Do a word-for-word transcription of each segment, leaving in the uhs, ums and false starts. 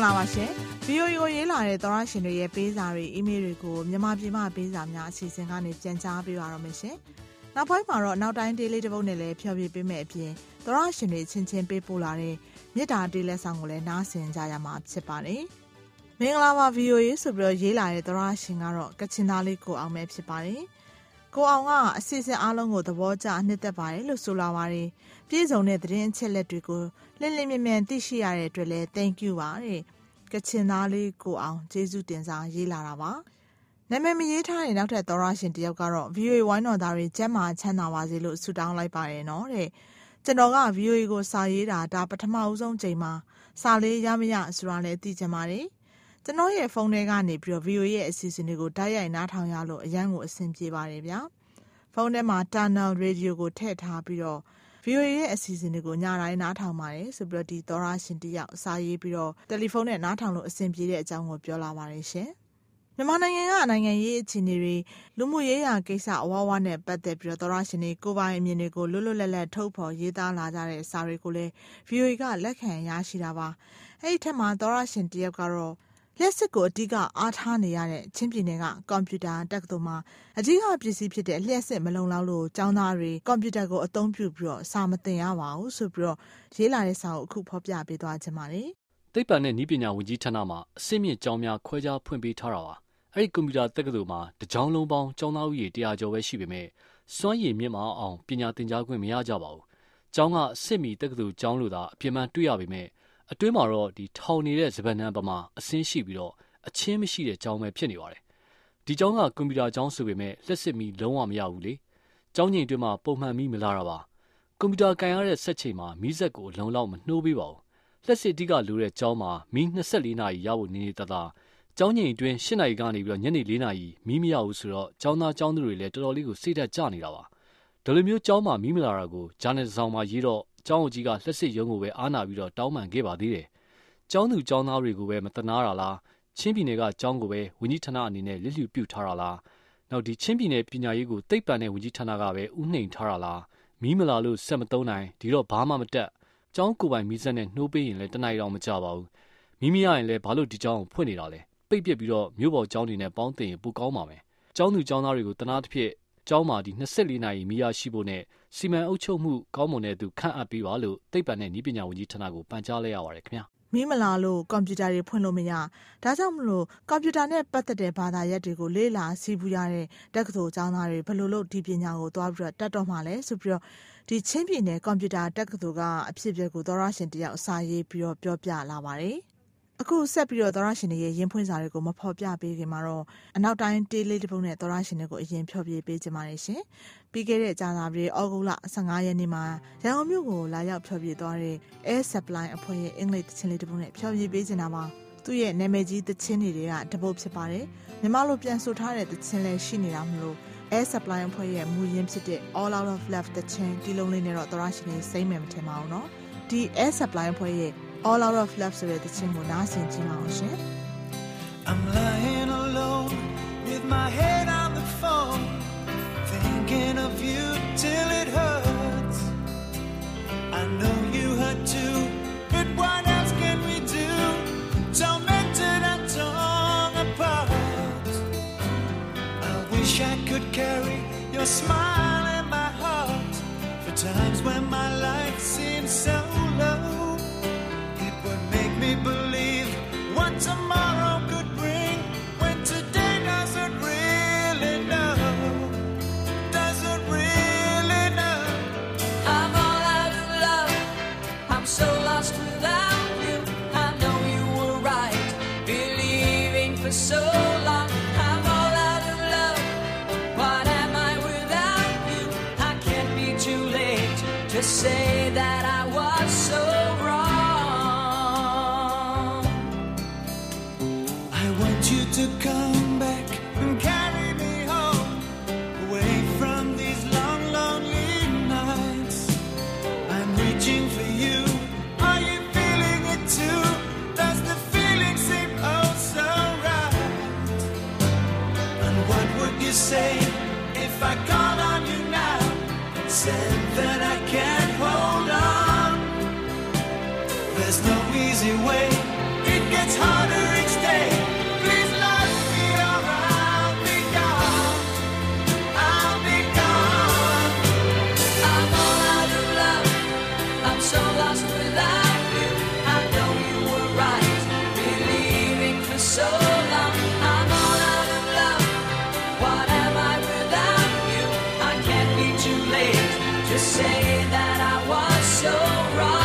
္ဂလာပါရှင် ဗီအိုအေ ကိုရေးလာတဲ့သောရရှင်တွေရဲ့ပေးစာတွေအီးမေးလ်တွေကိုမြန်မာပြည်မှာပေးစာများအစီအစဉ်ကနေပြန်ကြားပေးပါရမရှင်နောက်ပိုင်းမှာတော့နောက်တိုင်းဒေးလေးတစ်ပုဒ်နဲ့လည်းဖျော်ဖြေပေးမယ်အပြင်သောရရှင်တွေချင်းချင်းပေးပို့လာတဲ့မြစ်တာဒေးလက်ဆောင်ကိုလည်းနားဆင်ကြရမှာဖြစ်ပါတယ်မင်္ဂလာပါ ဗီအိုအေ ဆိုပြီးတော့ရေးလာတဲ့သောရရှင်ကတော့ကချင်သားလေးကိုအောင်ပဲဖြစ်ပါတယ်ကိုအောင်ကအစီအစဉ်အားလုံးကိုသဘောကျနှစ်သက်ပါတယ်လို့ဆိုလာပါတယ်ပြည်စုံတဲ့သတင်းအချက်လက်တွေကိုလင်းလင်းမြမြသိရှိရတဲ့အတွက်လည်း thank you ပါတဲ့ကချင်သားလေးကိုအောင်ကျေးဇူးတင်စာရေးလာတာပါနာမည်မရေးထားတဲ့နောက်ထပ်သောရရှင်တယောက်ကတော့ ဗီအိုအေ ဝိုင်းတော်သားတွေကျမ်းမာချမ်းသာပါစေလို့ဆုတောင်းလိုက်ပါတယ်နော်တဲ့ကျွန်တော်က ဗီအိုအေ ကိုစာရေးတာဒါပထမဦးဆုံးချိန်မှာစာလေးရမရဆိုတာလည်းသိချင်ပါတယ်ကျွန်တော်ရဲ့ဖုန်းထဲကနေပြီးတော့ ဗီအိုအေ ရဲ့အစီအစဉ်တွေကိုတိုက်ရိုက်နားထောင်ရလို့အရန်ကိုအဆင်ပြေပါတယ်ဗျာဖုန်းထဲမှာ Tunnel Radio ကိုထည့်ထားပြီးတော့ ဗီအိုအေ ရဲ့အစီအစဉ်တွေကိုညတိုင်းနားထောင်ပါတယ်ဆိုပြီးတော့ဒီသောရရှင်တယောက်စာရေးပြီးတော့တယ်လီဖုန်းနဲ့နားထောင်လို့အဆင်ပြေတဲ့အကြောင်းကိုပြောလာပါတယ်ရှင်မြန်မာနိုင်ငံကနိုင်ငံရေးအခြေအနေတွေလူမှုရေးရာကိစ္စအဝါဝါနဲ့ပတ်သက်ပြီးတော့သောရရှင်တွေကိုယ်ပိုင်အမြင်တွေကိုလွတ်လွတ်လပ်လပ်ထုတ်ဖော်ရေးသားလာကြတဲ့စာတွေကိုလည်း ဗီအိုအေ ကလက်ခံရရှိတာပါအဲ့ဒီထက်မှာသောရရှင်တယောက်ကတော့လျှက်စစ်ကိုအဓိကအားထားနေရတဲ့ချင်းပြည်နယ်ကကွန်ပျူတာတက္ကသိုလ်မှာအဓိကပစ္စည်းဖြစ်တဲ့လျှက်စစ်မလုံလောက်လို့ကျောင်းသားတွေကွန်ပျူတာကိုအသုံးပြုပြီးတော့စာမသင်ရပါဘူးဆိုပြီးတော့ရေးလာတဲ့စာကိုအခုဖော်ပြပေးသွားခြင်းပါတယ်။သိပ္ပံနဲ့နည်းပညာဝန်ကြီးဌာနမှာအစိမ့်မြင့်ကျောင်းများခွဲခြားဖွင့်ပေးထားတာပါ။အဲ့ဒီကွန်ပျူတာတက္ကသိုလ်မှာတကျောင်းလုံးပေါင်းကျောင်းသားဦးရေတစ်ရာကျော်ပဲရှိပေမဲ့စွမ်းရည်မြင့်မားအောင်ပညာသင်ကြားခွင့်မရကြပါဘူး။ကျောင်းကစစ်မီတက္ကသိုလ်ကျောင်းလို့သာအပြင်းမှန်တွေ့ရပေမဲ့အတွင်းမှာတော့ဒီထောင်နေတဲ့စပန်နံပမာအစင်းရှိပြီးတော့အချင်းမရှိတဲ့ကျောင်းပဲဖြစ်နေပါတယ်။ဒီကျောင်းကကွန်ပျူတာကျောင်းဆိုပေမဲ့လက်စစ်မီလုံးဝမရဘူးလေ။ကျောင်းချိန်အတွင်းမှာပုံမှန်မီမလာတာပါ။ကွန်ပျူတာကန်ရတဲ့စက်ချိန်မှာမီးစက်ကိုအလုံးလောက်မနှိုးပေးပါဘူး။လက်စစ်အဓိကလိုတဲ့ကျောင်းမှာမီးနှစ်ဆယ့်လေးနာရီရဖို့နေနေတသာကျောင်းချိန်အတွင်းရှစ်နာရီကနေပြီးတော့ညနေလေးနာရီမီးမရဘူးဆိုတော့ကျောင်းသားကျောင်းသူတွေလည်းတော်တော်လေးကိုစိတ်ဓာတ်ကျနေတာပါ။ဒါလိုမျိုးကျောင်းမှာမီးမလာတာကိုဂျာနယ်ဆောင်မှာရေးတော့ကျောင်းအကြီးကလက်စစ်ရုံးကိုပဲအားနာပြီးတော့တောင်းပန်ခဲ့ပါသေးတယ်။ကျောင်းသူကျောင်းသားတွေကိုပဲမတနာတာလားချင်းပြည်နယ်ကကျောင်းကိုပဲဝန်ကြီးဌာနအနေနဲ့လစ်လျူပြုထားတာလားနောက်ဒီချင်းပြည်နယ်ပညာရေးကိုသိပ္ပံနဲ့ဝန်ကြီးဌာနကပဲဥနှိမ်ထားတာလားမီးမလာလို့စက်မသုံးနိုင်ဒီတော့ဘာမှမတက်ကျောင်းကိုပိုင်မီးစက်နဲ့နှိုးပေးရင်လည်းတနိုင်တော့မကြပါဘူးမီးမရရင်လည်းဘာလို့ဒီကျောင်းကိုဖွင့်နေတာလဲပိတ်ပစ်ပြီးတော့မြို့ပေါ်ကျောင်းတွေနဲ့ပေါင်းတင်ရင်ပိုကောင်းပါမယ်ကျောင်းသူကျောင်းသားတွေကိုတနာတစ်ဖြစ်ကျောင်းမှာဒီနှစ်ဆယ့်လေးနာရီမီးရရှိဖို့နဲ့စီမံအုပ်ချုပ်မှုကောင်းမွန်တဲ့သူခန့်အပ်ပေးပါလို့သိပ္ပံနဲ့နည်းပညာဝန်ကြီးဌာနကိုပန်ကြားလိုက်ရပါတယ်ခင်ဗျာမီးမလာလို့ကွန်ပျူတာတွေဖွင့်လို့မရဒါကြောင့်မလို့ကွန်ပျူတာနဲ့ပတ်သက်တဲ့ဘာသာရပ်တွေကိုလေ့လာစီးပူးရတဲ့တက္ကသိုလ်ကျောင်းသားတွေဘယ်လိုလုပ်ဒီပညာကိုသွားပြီးတော့တတ်တော့မှလဲဆိုပြီးတော့ဒီချင်းပြည်နယ်ကွန်ပျူတာတက္ကသိုလ်ကအဖြစ်အပျက်ကိုသောရရှင်တယောက်စာရေးပြီးတော့ပြောပြလာပါတယ်အခုဆက်ပြီးတော့သောရရှင်တွေရဲ့ရင်းဖွင့်စာတွေကိုမဖော်ပြပေးခင်မှာတော့အနောက်တိုင်းတေးလေးတစ်ပုဒ်နဲ့သောရရှင်တွေကိုအရင်ဖျော်ပြပေးကြပါရရှင်ပြီးခဲ့တဲ့ကြာသပတေးဩဂုတ်လဆယ့်ငါးရက်နေ့မှာရန်ကုန်မြို့ကိုလာရောက်ဖျော်ပြသွားတဲ့ Air Supply အဖွဲ့ရဲ့အင်္ဂလိပ်သချင်းလေးတစ်ပုဒ်နဲ့ဖျော်ပြပေးနေတာပါသူ့ရဲ့နာမည်ကြီးသချင်းတွေကတပုဒ်ဖြစ်ပါတယ်မြန်မာလိုပြန်ဆိုထားတဲ့သချင်းလည်းရှိနေတာမလို့ Air Supply အဖွဲ့ရဲ့မူရင်းဖြစ်တဲ့ All Out of Love သချင်းဒီလုံးလေးနဲ့တော့သောရရှင်တွေစိမ့်မယ်မထင်ပါဘူးနော်ဒီ Air Supply အဖွဲ့ရဲ့All Out of Love ဆိုတဲ့သချင်းကိုနားဆင်ကြည့်ပါအောင်ရှင် I'm lying alone with my head on the phone thinking of you till it hurts I know you hurt too but what else can we do tormented and torn apart I wish I could carry your smile in my heart for times when my life seems so low me believe what tomorrow could bring when today doesn't really know doesn't really know I'm all out of love I'm so lost without you I know you were right believing for so long I'm all out of love what am I without you I can't be too late to say that I was so wrong to come back and carry me home away from these long lonely nights I'm reaching for you are you feeling it too does the feeling seem oh so right and what would you say if I called on you now and said that I can't hold on there's no easy way It gets harder each day. Please let me or I'll be gone. I'll be gone. I'm all out of love. I'm so lost without you. I know you were right, believing for so long. I'm all out of love. What am I without you? I can't be too late to say that I was so wrong.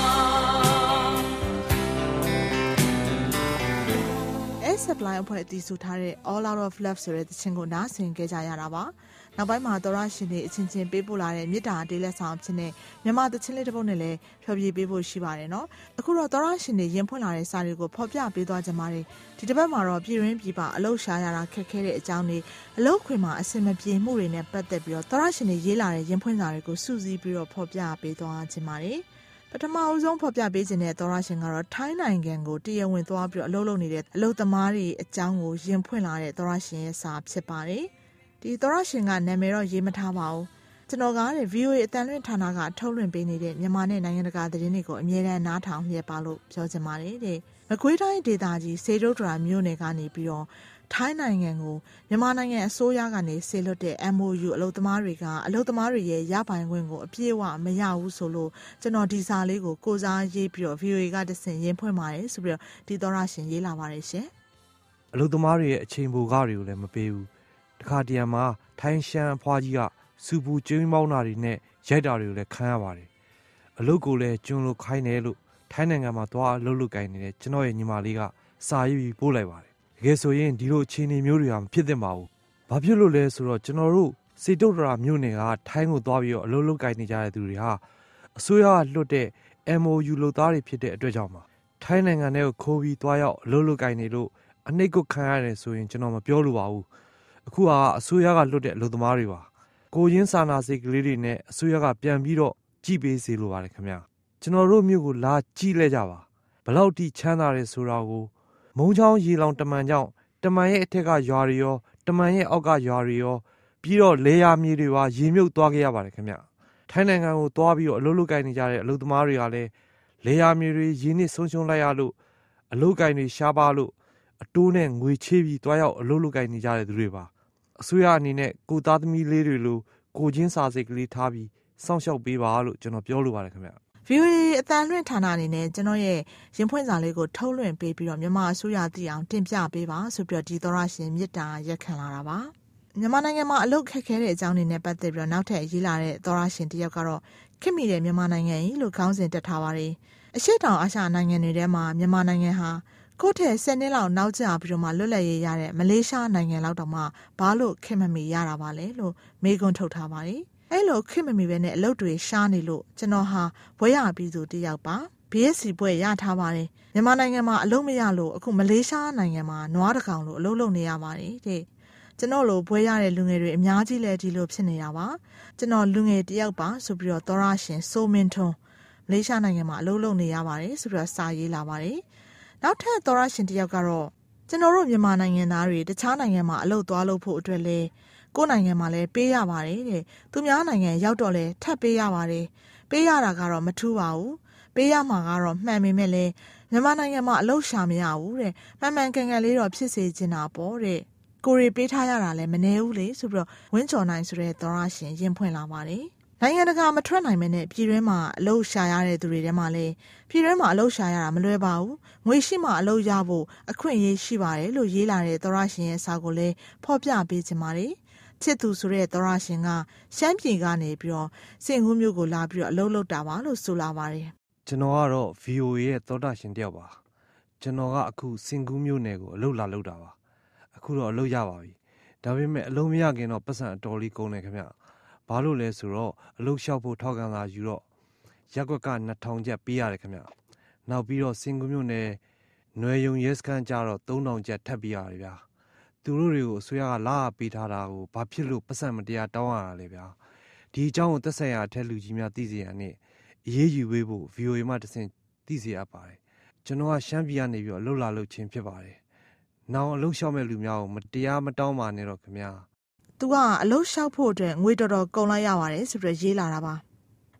Air Supply အဖွဲ့အစည်းဆိုထားတဲ့ All Out of Love ဆိုတဲ့သချင်းကိုနားဆင်ကြကြရတာပါနောက်ပိုင်းမှာသောရရှင်တွေအချင်းချင်းပေးပို့လာတဲ့မေတ္တာတေးလက်ဆောင်အဖြစ်နဲ့မြန်မာသချင်းလေးတစ်ပုဒ်နဲ့လည်းဖျော်ဖြေပေးဖို့ရှိပါတယ်နော်အခုတော့သောရရှင်တွေရင်ဖွင့်လာတဲ့စာတွေကိုဖော်ပြပေးသွားကြပါမယ်ဒီတစ်ပတ်မှာတော့ပြည်ရင်းပြည်ပအလုရှားရတာခက်ခဲတဲ့အကြောင်းတွေအလုခွင်မှာအစင်မပြေမှုတွေနဲ့ပတ်သက်ပြီးတော့သောရရှင်တွေရေးလာတဲ့ရင်ဖွင့်စာတွေကိုစုစည်းပြီးတော့ဖော်ပြပေးသွားကြပါတယ်ပထမအဆုံးဖော်ပြပေးခြင်းတဲ့သောရရှင်ကတော့ထိုင်းနိုင်ငံကိုတရဝင်သွားပြီးတော့အလုပ်လုပ်နေတဲ့အလုပ်သမားတွေအကြောင်းကိုရင်ဖွင့်လာတဲ့သောရရှင်ရဲ့စာဖြစ်ပါတယ်ဒီသောရရှင်ကနာမည်တော့ရေးမထားပါဘူးကျွန်တော်ကတဲ့ ဗီအိုအေ အတန်လွင့်ဌာနကထုတ်လွှင့်ပေးနေတဲ့မြန်မာနဲ့နိုင်ငံတကာသတင်းတွေကိုအမြဲတမ်းနားထောင်လျက်ပါလို့ပြောချင်ပါတယ်တဲ့မကွေးတိုင်းဒေသကြီးစေတုဒ္ဒရာမြို့နယ်ကနေပြီးတော့ထိုင်းနိုင်ငံကိုမြန်မာနိုင်ငံအစိုးရကနေဆေလွတ်တဲ့ M O U အလုပ်သမားတွေကအလုပ်သမားတွေရဲ့ရပိုင်ခွင့်ကိုအပြည့်အဝမရဘူးဆိုလို့ကျွန်တော်ဒီစာလေးကိုကိုစားရေးပြီးတော့ ဗီအိုအေ ကတဆင့်ရင်ဖွင့်ပါတယ်ဆိုပြီးတော့ဒီသောရရှင်ရေးလာပါတယ်ရှင်အလုပ်သမားတွေရဲ့အချိန်ပိုကားတွေကိုလည်းမပေးဘူးတခါတရံမှာထိုင်းရှမ်းအဖွားကြီးကစူပူကျင်းမောင်းတာတွေနဲ့ရိုက်တာတွေကိုလည်းခံရပါတယ်အလုပ်ကိုလည်းကျွန်းလို့ခိုင်းတယ်လို့ထိုင်းနိုင်ငံမှာသွားအလုပ်လုပ်ကိုင်နေတဲ့ကျွန်တော်ရဲ့ညီမလေးကစာရေးပြီးပို့လိုက်ပါတယ်တကယ်ဆိုရင်ဒီလိုအခြေအနေမျိုးတွေဟာမဖြစ်သင့်ပါဘူးဘာဖြစ်လို့လဲဆိုတော့ကျွန်တော်တို့စေတုဒ္ဒရာမြို့နယ်ကထိုင်းကိုသွားပြီးတော့အလုပ်လုပ်ကိုင်နေကြတဲ့သူတွေဟာအစိုးရကလွှတ်တဲ့ M O U လုပ်သားတွေဖြစ်တဲ့အတွက်ကြောင့်ပါထိုင်းနိုင်ငံထဲကိုခိုးပြီးသွားရောက်အလုပ်လုပ်ကိုင်နေလို့အနှိတ်ကိုခံရတယ်ဆိုရင်ကျွန်တော်မပြောလို့ပါဘူးအခုကအစိုးရကလွှတ်တဲ့အလုပ်သမားတွေပါကိုရင်းစာနာစိတ်ကလေးတွေနဲ့အစိုးရကပြန်ပြီးတော့ကြည်ပေးစေလိုပါတယ်ခင်ဗျာကျွန်တော်တို့မြို့ကိုလာကြည့်လဲကြပါဘလောက်ထိချမ်းသာတယ်ဆိုတာကိုမုံချောင်းရေလောင်တမန်ကြောင့်တမန်ရဲ့အထက်ကရွာတွေရောတမန်ရဲ့အောက်ကရွာတွေရောပြီးတော့လေယာမြေတွေပါရေမြုပ်သွားခဲ့ရပါတယ်ခင်ဗျထိုင်းနိုင်ငံကိုသွားပြီးတော့အလုပ်လုပ်ကိုင်နေကြတဲ့အလုပ်သမားတွေကလည်းလေယာမြေတွေရင်းနှီးဆုံးရှုံးလိုက်ရလို့အလုပ်ကိုင်တွေရှားပါလို့အတိုးနဲ့ငွေချေးပြီးသွားရောက်အလုပ်လုပ်ကိုင်နေကြတဲ့သူတွေပါအစိုးရအနေနဲ့ကိုသားသမီးလေးတွေလိုကိုချင်းစာစိတ်ကလေးထားပြီးစောင့်ရှောက်ပေးပါလို့ကျွန်တော်ပြောလိုပါတယ်ခင်ဗျဗီအိုအေ အတန်လွင့်ဌာနအနေနဲ့ကျွန်တော်ရဲ့ရင်ဖွင့်စာလေးကိုထုတ်လွှင့်ပေးပြီးတော့မြန်မာအစိုးရသိအောင်တင်ပြပေးပါဆိုပြီးတော့ဒီသောရရှင်မြစ်တာရက်ခံလာတာပါမြန်မာနိုင်ငံမှာအလုပ်ခက်ခဲတဲ့အကြောင်းတွေနဲ့ပတ်သက်ပြီးတော့နောက်ထပ်ရေးလာတဲ့သောရရှင်တယောက်ကတော့ခင်မိတဲ့မြန်မာနိုင်ငံကြီးလို့ခေါင်းစဉ်တက်ထားပါတယ်အရှေ့တောင်အာရှနိုင်ငံတွေထဲမှာမြန်မာနိုင်ငံဟာကိုယ့်ထက်ဆယ်နှစ်လောက်နောက်ကျပြီးတော့မှလွတ်လပ်ရေးရတဲ့မလေးရှားနိုင်ငံလောက်တော့မှဘာလို့ခင်မမီရတာပါလဲလို့မေးခွန်းထုတ်ထားပါတယ်အဲ့လိုခင်မမီပဲနဲ့အလုပ်တွေရှားနေလို့ကျွန်တော်ဟာဘွဲရပြီးသူတယောက်ပါ B S C ဘွဲရထားပါတယ်မြန်မာနိုင်ငံမှာအလုပ်မရလို့အခုမလေးရှားနိုင်ငံမှာနွားတကောင်လို့အလုပ်လုပ်နေရပါတယ်တဲ့ကျွန်တော်လိုဘွဲရတဲ့လူငယ်တွေအများကြီးလဲဒီလိုဖြစ်နေတာပါကျွန်တော်လူငယ်တယောက်ပါဆိုပြီးတော့သောရရှင်စိုးမင်းထွန်းမလေးရှားနိုင်ငံမှာအလုပ်လုပ်နေရပါတယ်ဆိုပြီးတော့စာရေးလာပါတယ်နောက်ထပ်သောရရှင်တယောက်ကတော့ကျွန်တော်တို့မြန်မာနိုင်ငံသားတွေတခြားနိုင်ငံမှာအလုပ်သွားလုပ်ဖို့အတွက်လဲကိုယ်နိုင်ငံမှာလဲပေးရပါတယ်တဲ့သူများနိုင်ငံရောက်တော့လဲထပ်ပေးရပါတယ်ပေးရတာကတော့မထူးပါဘူးပေးရမှာကတော့မှန်ပေမဲ့လဲမြန်မာနိုင်ငံမှာအလုပ်ရှာမရဘူးတဲ့မှန်မှန်ကန်ကန်လေးတော့ဖြစ်စေချင်တာပေါ့တဲ့ကိုရီပေးထားရတာလဲမနှဲဘူးလေဆိုပြီးတော့ဝင်းချော်နိုင်ဆိုတဲ့သောရရှင်ရင်ဖွင့်လာပါတယ်နိုင်ငံတကာမထွက်နိုင်မနဲ့ပြည်တွင်းမှာအလုပ်ရှာရတဲ့သူတွေထဲမှာလည်းပြည်တွင်းမှာအလုပ်ရှာရတာမလွယ်ပါဘူးငွေရှိမှအလုပ်ရဖို့အခွင့်အရေးရှိပါတယ်လို့ရေးလာတဲ့သောရရှင်ရဲ့စာကိုလည်းဖော်ပြပေးချင်ပါတယ်ချစ်သူဆိုတဲ့သောရရှင်ကရှမ်းပြည်ကနေပြီးတော့စင်ကူးမြို့ကိုလာပြီးတော့အလုပ်လုပ်တာပါလို့ဆိုလာပါတယ်ကျွန်တော်ကတော့ V O A ရဲ့သောတာရှင်တယောက်ပါကျွန်တော်ကအခုစင်ကူးမြို့နယ်ကိုအလုပ်လာလုပ်တာပါအခုတော့အလုပ်ရပါပြီဒါပေမဲ့အလုပ်မရခင်တော့ပတ်စံအတော်လေးကုန်တယ်ခင်ဗျဘာလို့လဲဆိုတော့အလုပ်လျှောက်ဖို့ထောက်ခံလာယူတော့ရက်ကွက်ကနှစ်ထောင်ကျပ်ပေးရတယ်ခင်ဗျနောက်ပြီးတော့စင်ကူးမြို့နယ်နွယ်ယုံရဲစခန်းကျတော့သုံးထောင်ကျပ်ထပ်ပေးရတယ်ဗျာသူတို့တွေကိုအစိုးရကလာပေးထားတာကိုဘာဖြစ်လို့ပတ်စံမတရားတောင်းရတာလဲဗျာဒီအကြောင်းကိုသက်ဆိုင်ရာအထက်လူကြီးများသိစေရနဲ့အရေးယူပေးဖို့ V O A မှတဆင့်သိစေရပါတယ်ကျွန်တော်ကရှမ်းပြည်ကနေပြီးတော့အလုပ်လာလုပ်ခြင်းဖြစ်ပါတယ်နောင်အလုပ်လျှောက်မဲ့လူများကိုမတရားမတောင်းပါနဲ့တော့ခင်ဗျာသူကအလုပ်လျှောက်ဖို့အတွက်ငွေတော်တော်ကုန်လိုက်ရပါတယ်ဆိုပြီးရေးလာတာပါ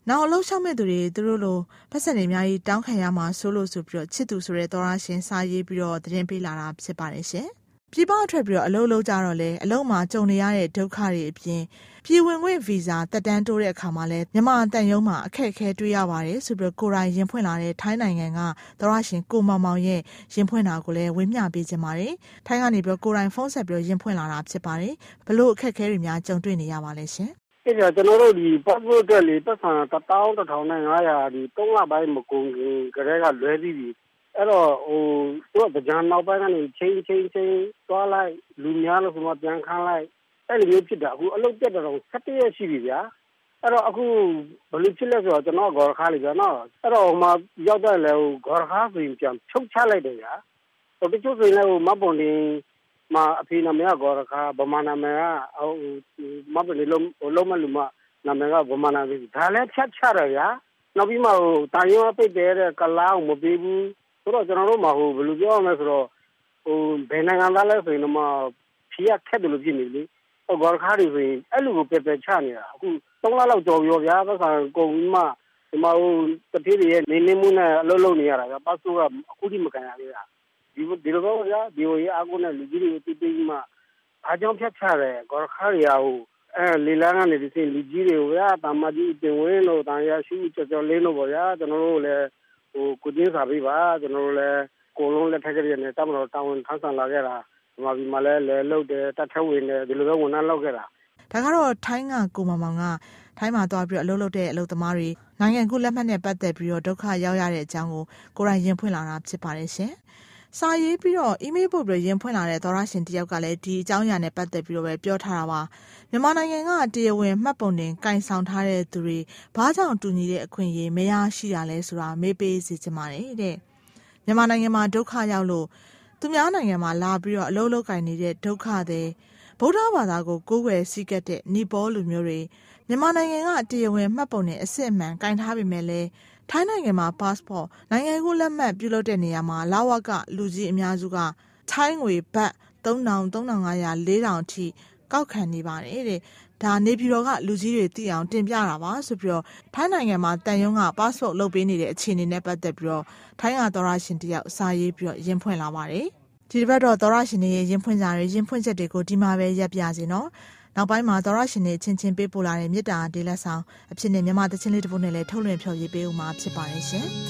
နောက်အလုံးရှောက်မဲ့သူတွေသူတို့လိုပတ်စံတွေအများကြီးတောင်းခံရမှာဆိုလို့ဆိုပြီးတော့ချစ်သူဆိုတဲ့သောရရှင်စာရေးပြီးတော့သတင်းပေးလာတာဖြစ်ပါတယ်ရှင်ပြည်ပအထွက်ပြီးတော့အလုံးလုံးကြတော့လေအလုံးမှာကြုံနေရတဲ့ဒုက္ခတွေအပြင်ပြည်ဝင်ခွင့်ဗီဇာတက်တန်းတိုးတဲ့အခါမှာလဲမြန်မာတန်ယုံမှာအခက်အခဲတွေ့ရပါတယ်ဆိုပြီးတော့ကိုယ်တိုင်ရင်ဖွင့်လာတဲ့ထိုင်းနိုင်ငံကသောရရှင်ကိုမောင်မောင်ရဲ့ရင်ဖွင့်တာကိုလည်းဝေမျှပေးခြင်းပါတယ်ထိုင်းကနေပြီးတော့ကိုယ်တိုင်ဖုန်းဆက်ပြီးတော့ရင်ဖွင့်လာတာဖြစ်ပါတယ်ဘလို့အခက်အခဲတွေများကြုံတွေ့နေရပါလဲရှင်အဲ့ဒါကျွန်တော်တို့ဒီ passport အတွက်လေပတ်စံတစ်သောင်းတစ်ထောင်နဲ့ငါးရာဒီသုံးလပိုင်းမကုန်ခင်ကတည်းကလွဲပြီးပြီအဲ့တော့ဟိုသူကကြံနောက်ပိုင်းကနေချင်းချင်းချင်းသွားလိုက်လူများလို့ဆိုမှပြန်ခန်းလိုက်အဲ့လိုမျိုးဖြစ်တာအခုအလုပ်တက်တော့၁၁ရက်ရှိပြီဗျာအဲ့တော့အခုဘယ်လိုဖြစ်လဲဆိုတော့ကျွန်တော်ဂေါ်ခါလေးဗျာနော်အဲ့တော့ဟိုမှာရောက်တော့လေဂေါ်ခါဆိုရင်ပြန်ချုပ်ချလိုက်တယ်ဗျာဟိုတချို့ဆိုရင်လည်းမပွန်တင်မှာအဖေနာမည်ကဂေါ်ခါဗမာနာမည်ကဟိုမပွန်တင်လုံးလုံးမလူမနာမည်ကဗမာနာမည်ဒါလည်းဖြတ်ချတယ်ဗျာနောက်ပြီးမှဟိုတာရုံးပိတ်တယ်တဲ့ကလားမပေးဘူးဆိုတော့ကျွန်တော်တို့မှာဟိုဘယ်လိုပြောရမလဲဆိုတော့ဟိုဘယ်နိုင်ငံသားလဲဆိုရင်တော့မှဖြေရခက်တယ်လို့ဖြစ်နေလေဟိုဂေါ်ခါတွေဆိုရင်အဲ့လိုကိုပယ်ပယ်ချနေတာအခုသုံးလလောက်ကြော်ရောဗျာပတ်စံကုန်ပြီးမှဒီမှာဟိုတတိယရဲ့နေနေမှုနဲ့အလုပ်လုပ်နေရတာဗျာပတ်စိုးကအခုထိမကန်ရသေးတာဒီဒီလိုတော့ဗျာဒီဟိုရအကူနဲ့လူကြီးတွေတိတိမှအားကြောင့်ဖြတ်ချတယ်ဂေါ်ခါတွေဟိုအဲလီလာကနေဒီစင်လူကြီးတွေဗျာတာမကြီးတင်ဝင်းလို့တန်ရရှိကြော်ကြော်လင်းလို့ပေါ့ဗျာကျွန်တော်တို့လည်းဟိုကိုကျင်းစာပေးပါကျွန်တော်တို့လည်းကိုလုံးလက်ထက်ကြရနေတမတော်တောင်းဝန်ထမ်းဆောင်လာခဲ့တာဒီမှာဒီမှာလည်းလဲလုတ်တယ်တတ်ထဝင်တယ်ဒီလိုပဲဝန်ထမ်းလုပ်ခဲ့တာဒါကတော့ထိုင်းကကိုမောင်မောင်ကထိုင်းမှာသွားပြီးတော့အလုပ်လုပ်တဲ့အလုပ်သမားတွေနိုင်ငံကူးလက်မှတ်နဲ့ပတ်သက်ပြီးတော့ဒုက္ခရောက်ရတဲ့အကြောင်းကိုကိုယ်တိုင်ရင်ဖွင့်လာတာဖြစ်ပါတယ်ရှင်။စာရေးပြီးတော့ email ပို့ပြီးရင်ဖွင့်လာတဲ့သောရရှင်တယောက်ကလည်းဒီအကြောင်းအရာနဲ့ပတ်သက်ပြီးတော့ပဲပြောထားတာပါ။မြန်မာနိုင်ငံကတရားဝင်မှတ်ပုံတင်ကင်ဆောင်ထားတဲ့သူတွေဘာကြောင့်တူညီတဲ့အခွင့်အရေးမရရှိရလဲဆိုတာမေးပေးစီချင်ပါတယ်တဲ့။မြန်မာနိုင်ငံမှာဒုက္ခရောက်လို့သူများနိုင်ငံမှာလာပြီးတော့အလုပ်လုပ်ကင်နေတဲ့ဒုက္ခတွေဗုဒ္ဓဘာသာကိုကိုးကွယ်စည်းကပ်တဲ့နီပေါလူမျိုးတွေမြန်မာနိုင်ငံကတရားဝင်မှတ်ပုံနဲ့အစစ်အမှန်ကင်ထားပေမဲ့လည်းထိုင်းနိုင်ငံမှာ passport နိုင်ငံကူးလက်မှတ်ပြုလုပ်တဲ့နေရာမှာလာဝကလူကြီးအများစုကထိုင်းငွေဘတ်သုံးထောင် သုံးထောင်ငါးရာ လေးထောင်အထိကောက်ခံနေပါတယ်တဲ့ဒါနေပြည်တော်ကလူကြီးတွေသိအောင်တင်ပြတာပါဆိုပြီးတော့ထိုင်းနိုင်ငံမှာတန်ယုံက passport လုပ်ပေးနေတဲ့အခြေအနေနဲ့ပတ်သက်ပြီးတော့ထိုင်းကသောရရှင်တယောက်စာရေးပြီးတော့ရင်ဖွင့်လာပါတယ်ဒီတစ်ပတ်တော့သောရရှင်တွေရင်ဖွင့်ကြရရင်ဖွင့်ချက်တွေကိုဒီမှာပဲရပ်ပြစီနော်နောက်ပိုင်းမှာသောရရှင်တွေချင်းချင်းပေးပို့လာတဲ့မြစ်တာဒေးလက်ဆောင်အဖြစ်နဲ့မြန်မာသချင်းလေးတစ်ပုဒ်နဲ့လည်းထုတ်လွှင့်ဖျော်ဖြေပေးဦးမှာဖြစ်ပါတယ်ရှင်။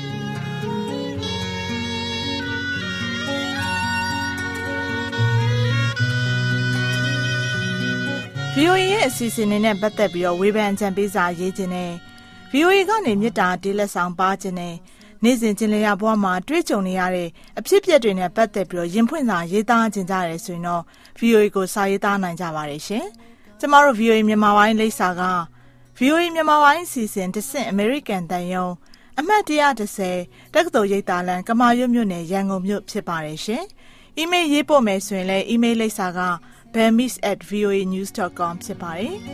ဗီအိုအေ ရဲ့အစီအစဉ်နဲ့ပတ်သက်ပြီးတော့ဝေဖန်ကြံပေးစာရေးခြင်းနဲ့ ဗီအိုအေ ကနေမြစ်တာဒေးလက်ဆောင်ပါခြင်းနဲ့နေ့စဉ်ကျင်လည်ရဘဝမှာတွေ့ကြုံနေရတဲ့အဖြစ်အပျက်တွေနဲ့ပတ်သက်ပြီးတော့ရင်ဖွင့်စာရေးသားခြင်းကြရတယ်ဆိုရင်တော့ ဗီအိုအေ ကိုစာရေးသားနိုင်ကြပါတယ်ရှင်။ကျမတို့ ဗီအိုအေ မြန်မာပိုင်းလိပ်စာက ဗီအိုအေ မြန်မာပိုင်းအစီအစဉ်တစ်ဆင့်အမေရိကန်တန်ယုံအမှတ်one thirtyတက္ကသိုလ်ရိပ်သာလမ်းကမာရွတ်မြို့နယ်ရန်ကုန်မြို့ဖြစ်ပါတယ်ရှင်။အီးမေးလ်ရေးပို့မယ်ဆိုရင်လည်းအီးမေးလ်လိပ်စာက bemis at v o a news dot com ဖြစ်ပါတယ်။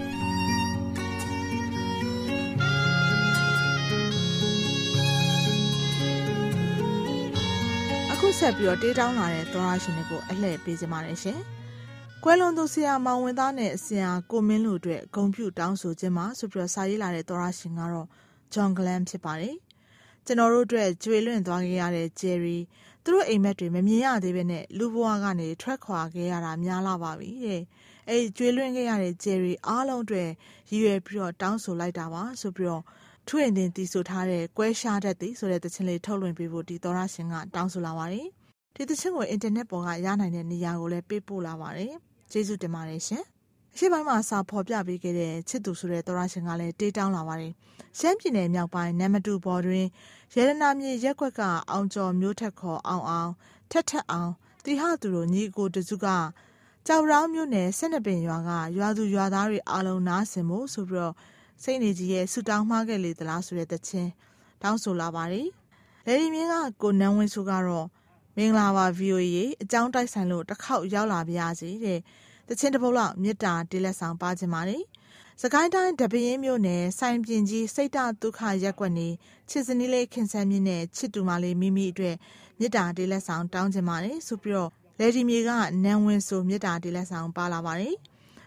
အခုဆက်ပြီးတော့တေးတောင်းလာတဲ့သောရရှင်တွေကိုအလှည့်ပေးကြပါမယ်ရှင်။ကွယ်လွန်သူဆရာမောင်ဝင်းသားနဲ့ဆရာကိုမင်းလူအတွက်ဂုဏ်ပြုတောင်းဆိုခြင်းမှာဆိုပြီးတော့စာရေးလာတဲ့သောရရှင်ကတော့ John Glenn ဖြစ်ပါတယ်။ကျွန်တော်တို့အတွက်ကြွေလွင့်သွားခဲ့ရတဲ့ Jerry သူတို့အိမ်မက်တွေမမြင်ရသေးဘဲနဲ့လူဘဝကနေထွက်ခွာခဲ့ရတာများလာပါပြီတဲ့။အဲကြွေလွင့်ခဲ့ရတဲ့ Jerry အားလုံးအတွက်ရည်ရွယ်ပြီးတော့တောင်းဆိုလိုက်တာပါဆိုပြီးတော့ထွေအင်တင်တီဆိုထားတဲ့ကွဲရှားတတ်သည်ဆိုတဲ့သချင်းလေးထုတ်လွှင့်ပေးဖို့ဒီသောရရှင်ကတောင်းဆိုလာပါတယ်။ဒီသချင်းကိုအင်တာနက်ပေါ်ကရနိုင်တဲ့နေရာကိုလည်းပေးပို့လာပါတယ်။ကျေးဇူးတင်ပါတယ်ရှင်။အရှိပိုင်းမှာစာဖော်ပြပေးခဲ့တဲ့ချစ်သူဆိုတဲ့သောရရှင်ကလည်းတေးတောင်းလာပါတယ်။ရှမ်းပြည်နယ်မြောက်ပိုင်းနမ်မတူဘော်တွင်ရတနာမြေရက်ကွက်ကအောင်ကျော်မျိုးထက်ခေါ်အောင်အောင်ထက်ထက်အောင်တိဟသူတို့ညီကိုတစုကကြောက်ရောင်းမျိုးနယ်ဆက်နှစ်ပင်ရွာကရွာသူရွာသားတွေအားလုံးနားဆင်ဖို့ဆိုပြီးတော့စိတ်နေကြီးရဲ့ဆူတောင်းမှားခဲ့လေသလားဆိုတဲ့သချင်းတောင်းဆိုလာပါတယ်။လေဒီမြင်းကကိုနန်းဝင်းစုကတော့မင်္ဂလာပါ ဗီအိုအေ အကြောင်းတိုက်ဆိုင်လို့တစ်ခေါက်ရောက်လာပါရစေတဲ့တချင်းတစ်ပုတ်လောက်မြစ်တာတေးလက်ဆောင်ပါခြင်းပါတယ်။စကိုင်းတိုင်းတပင်းမြို့နယ်စိုင်ပြင်ကြီးစိတ်တဒုက္ခရက်ကွက်နေချစ်စနီးလေးခင်ဆန်းမြင့်နဲ့ချစ်တူမလေးမိမိအတွက်မြစ်တာတေးလက်ဆောင်တောင်းခြင်းပါတယ်ဆိုပြီးတော့လေဒီမြေကနန်းဝင်းစုမြစ်တာတေးလက်ဆောင်ပါလာပါတယ်။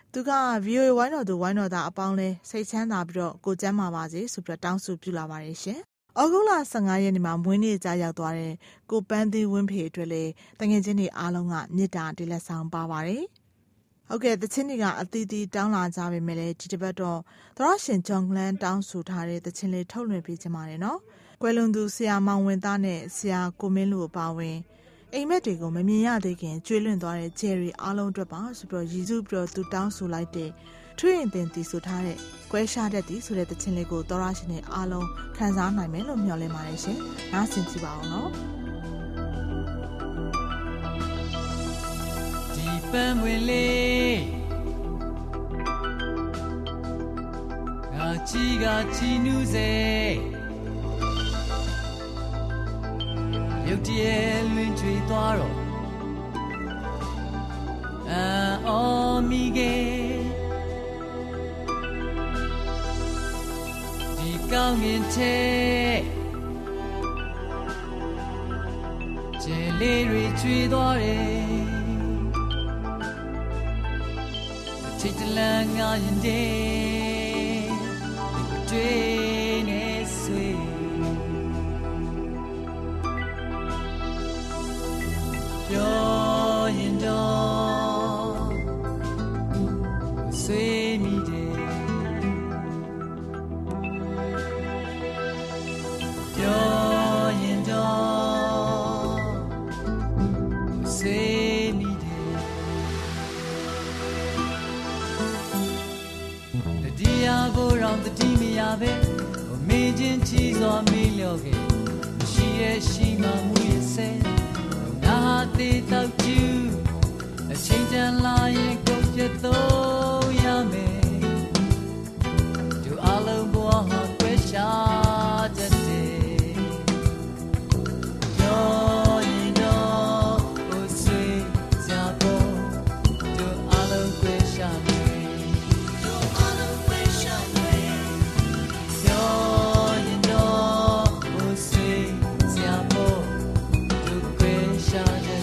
သူက ဗီအိုအေ ဝိုင်းတော်သူဝိုင်းတော်သားအပေါင်းလဲစိတ်ချမ်းသာပြီးတော့ကိုကျမ်းမာပါစေဆိုပြီးတောင်းဆိုပြုလာပါတယ်ရှင်။ဩဂုတ်လဆယ့်ငါရက်နေ့မှာမွေးနေ့ကြာရောက်သွားတဲ့ကိုပန်းသီးဝင်းဖေအတွက်လဲတငယ်ချင်းတွေအားလုံးကမေတ္တာတလက်ဆောင်ပါပါတယ်။ဟုတ်ကဲ့သချင်းတွေကအသီးသီးတောင်းလာကြပေမဲ့လည်းဒီတစ်ပတ်တော့သရရှင်ဂျွန်ဂလန်တောင်းဆိုထားတဲ့သချင်းလေးထုတ်လွှင့်ပေးချင်ပါတယ်နော်။ကွယ်လွန်သူဆရာမောင်ဝင်သားနဲ့ဆရာကိုမင်းလူအပါဝင်အိမ်မက်တွေကိုမမြင်ရသေးခင်ကျွေးလွင့်သွားတဲ့ဂျယ်ရီအားလုံးအတွက်ပါဆိုပြီးရည်စူးပြီးတော့သူတောင်းဆိုလိုက်တဲ့ထွေးရင်တင်တီဆိုထားတဲ့ကွဲရှားတတ်သည်ဆိုတဲ့သချင်းလေးကိုသောရရှင်တွေအားလုံးခံစားနိုင်မယ်လို့မျှော်လင့်ပါတယ်ရှင်။နားဆင်ကြည့်ပါအောင်နော်။ဒီပန်းဝင်လေးငါချီကချီနူးစေရုတ်တရက်လွင်ချွေသွားတော့အော်မီကေဒီကောင်းငင်တဲ့ကျဲလေးတွေချွေသွားတယ်အချိတ်တလန်းငါရင်တဲ့တွေ့နေဆွေပြောရင်တော့ဆွေးမိတယ်ပြောရင်တော့ဆွေးမိတယ်တရားကိုယ်တော်တတိမရပဲမေ့ခြင်းချီစွာမေ့လျော့ခဲ့ရှိရဲ့ရှိမှမူရဲ့ဆဲနာသေးတော့ကျူအချိန်တန်လာရင်ကိုယ်ချက်တော့ရမယ်သူအလုံးဘဝဟာကွဲရှားတတ်တယ်ပြောရင်တော့ကိုယ်ဆွေးကြဖို့သူအလုံးကွဲရှားမယ်သူအလုံးကွဲရှားမယ်ပြောရင်တော့ကိုယ်ဆွေးကြဖို့သူကွဲရှားတတ်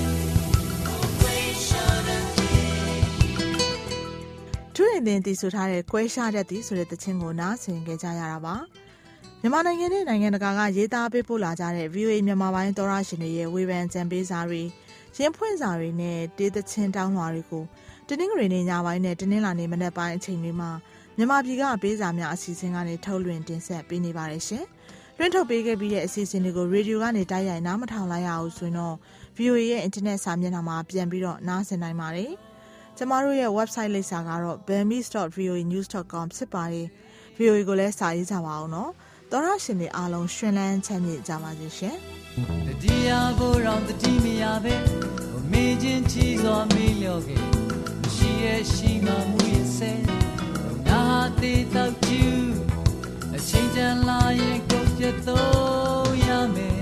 ထွေးရင်တင်တီဆိုထားတဲ့ကွဲရှားတတ်သည်ဆိုတဲ့သချင်းကိုနားဆင်ကြကြရတာပါမြန်မာနိုင်ငံနဲ့နိုင်ငံတကာကရေးသားပေးပို့လာကြတဲ့ ဗီအိုအေ မြန်မာပိုင်းသောရရှင်တွေရဲ့ဝေဖန်ကြံပေးစာတွေရင်းဖွင့်စာတွေနဲ့တေးသချင်းတောင်းလွှာတွေကိုတနင်္ဂနွေနေ့ညပိုင်းနဲ့တနင်္လာနေ့မနက်ပိုင်းအချိန်တွေမှာမြန်မာပြည်ကပေးစာများအစီအစဉ်ကနေထုတ်လွှင့်တင်ဆက်ပေးနေပါတယ်ရှင်လွှင့်ထုတ်ပေးခဲ့ပြီးတဲ့အစီအစဉ်တွေကိုရေဒီယိုကနေတိုက်ရိုက်နားမထောင်လိုက်ရအောင်ဆိုရင်တော့ ဗီအိုအေ ရဲ့အင်တာနက်စာမျက်နှာမှာပြန်ပြီးတော့နားဆင်နိုင်ပါတယ်ကျမတို့ရဲ့ website လိပ်စာကတော့ burmese dot v o a news dot com ဖြစ်ပါတယ် ဗီအိုအေ ကိုလည်းစာရေးကြပါအောင်နော်သောရရှင်တွေအားလုံးရှင်လန်းချမ်းမြေ့ကြပါစေရှင်တရားကိုယ်တော်တတိမရပဲမေ့ခြင်းချီစွာမေ့လျော့ခဲ့ရှိရဲ့ရှိမှမူရဲ့ဆဲနာသေးတော့ကျူအချိန်တန်လာရင်ကိုယ်ချက်တော့ရမယ်